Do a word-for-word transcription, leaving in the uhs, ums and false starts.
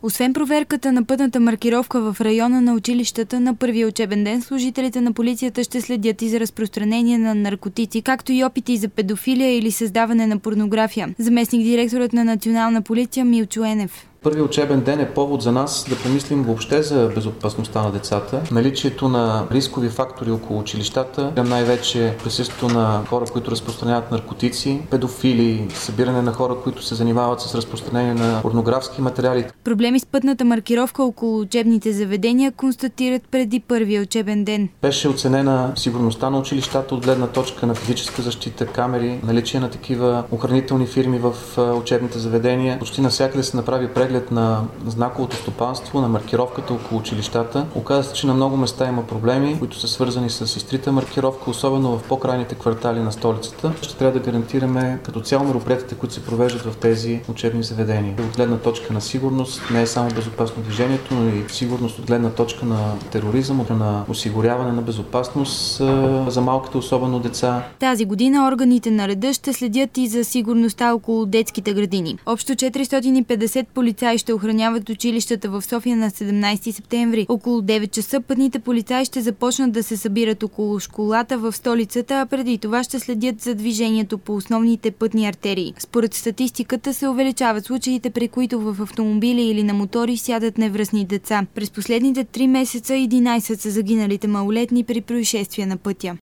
Освен проверката на пътната маркировка в района на училищата на първия учебен ден, служителите на полицията ще следят и за разпространение на наркотици, както и опити за педофилия или създаване на порнография. Заместник директорът на Национална полиция Милчо Енев. Първият учебен ден е повод за нас да помислим въобще за безопасността на децата, наличието на рискови фактори около училищата, най-вече присъствието на хора, които разпространяват наркотици, педофили, събиране на хора, които се занимават с разпространение на порнографски материали. Проблеми с пътната маркировка около учебните заведения констатират преди първия учебен ден. Беше оценена сигурността на училищата от гледна точка на физическа защита, камери, наличие на такива охранителни фирми в учебните заведения. Почти навсякъде се направи преглед на знаковото стопанство, на маркировката около училищата. Оказва се, че на много места има проблеми, които са свързани с изтрита маркировка, особено в по-крайните квартали на столицата. Ще трябва да гарантираме като цяло мероприятията, които се провеждат в тези учебни заведения. От гледна точка на сигурност, не е само безопасно движението, но и сигурност от гледна точка на тероризъм, на осигуряване на безопасност за малките, особено деца. Тази година органите на реда ще следят и за сигурността около детските градини. Общо четиристотин и петдесет полицаи ще охраняват училищата в София на седемнайсети септември. Около девет часа пътните полицаи ще започнат да се събират около школата в столицата, а преди това ще следят за движението по основните пътни артерии. Според статистиката се увеличават случаите, при които в автомобили или на мотори сядат невръстни деца. През последните три месеца единайсет са загиналите малолетни при происшествия на пътя.